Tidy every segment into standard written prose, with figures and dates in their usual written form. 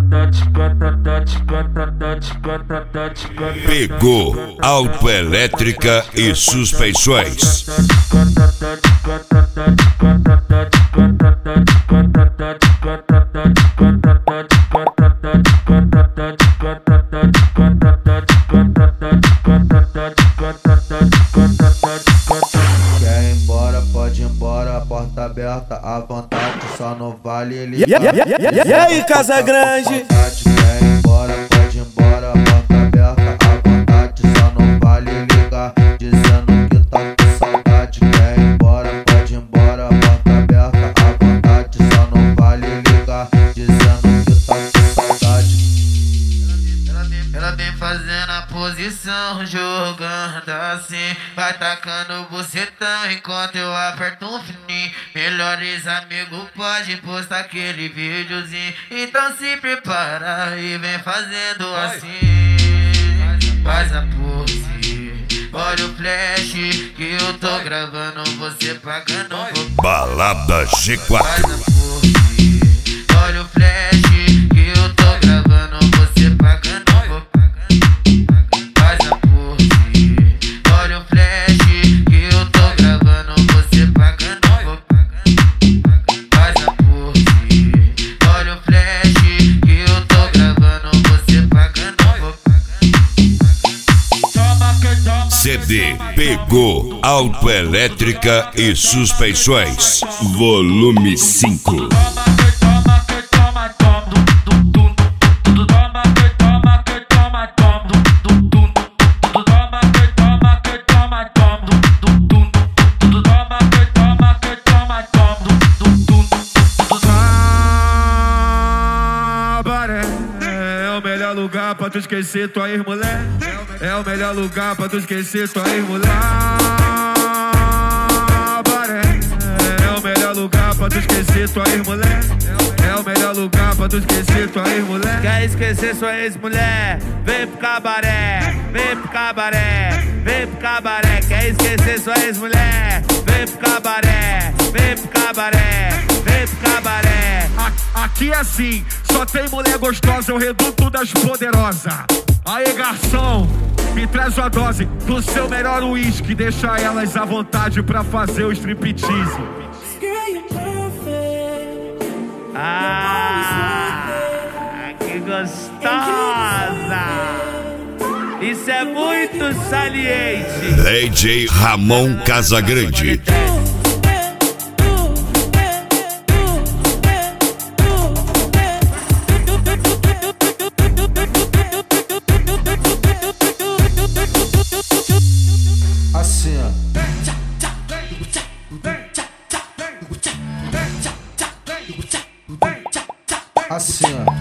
Pegou autoelétrica e suspensões. Quer ir embora, pode ir embora, a porta aberta, à vontade, só não vale ligar. E aí, Casagrande? Quer ir embora, pode ir embora, a porta aberta, à vontade, só não vale ligar. Dizendo que tá com saudade. Quer ir embora, pode ir embora, a porta aberta, à vontade, só não vale ligar. Dizendo que tá com saudade. Ela vem fazendo a posição, jogando assim, vai tacando bucetão enquanto eu aperto um fininho. Melhores amigos pode postar aquele videozinho, então se prepara e vem fazendo assim. Faz a pose, olha o flash que eu tô gravando, você pagando um pouco. Balada G4. Faz a pose, olha o flash que eu tô gravando, você pagando um pouco. Faz a pose, olha o flash que eu tô gravando, você pagando um pouco. Faz a pose, olha o flash que eu tô gravando, você pagando um pouco. CD Pegou autoelétrica e suspensões. Volume 5. É o melhor lugar pra tu esquecer tua ex-mulher. É o melhor lugar pra tu esquecer tua ex-mulher. É o melhor lugar pra tu esquecer tua ex-mulher. É o melhor lugar pra tu esquecer tua ex-mulher. Quer esquecer sua ex-mulher? Vem pro cabaré, vem pro cabaré, vem pro cabaré. Quer esquecer sua ex-mulher? Vem pro cabaré, vem pro cabaré, vem pro cabaré. Aqui é assim, só tem mulher gostosa, é o reduto das poderosas. Aí, garçom, me traz uma dose do seu melhor uísque. Deixa elas à vontade pra fazer o striptease. Que gostosa! Isso é muito saliente. DJ Ramon Casagrande. Assim, ó. Assim, ó.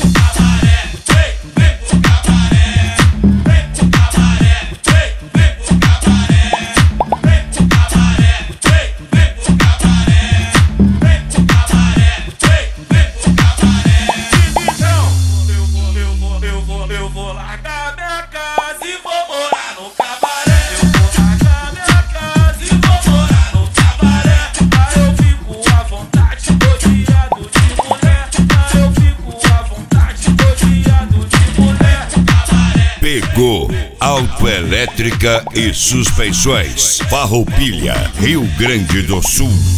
Eu vou largar minha casa e vou morar no cabaré. Eu vou largar minha casa e vou morar no cabaré. Aí eu fico à vontade, rodeado de mulher. Aí eu fico à vontade, rodeado de mulher. Pegou autoelétrica e suspensões. Farroupilha, Rio Grande do Sul.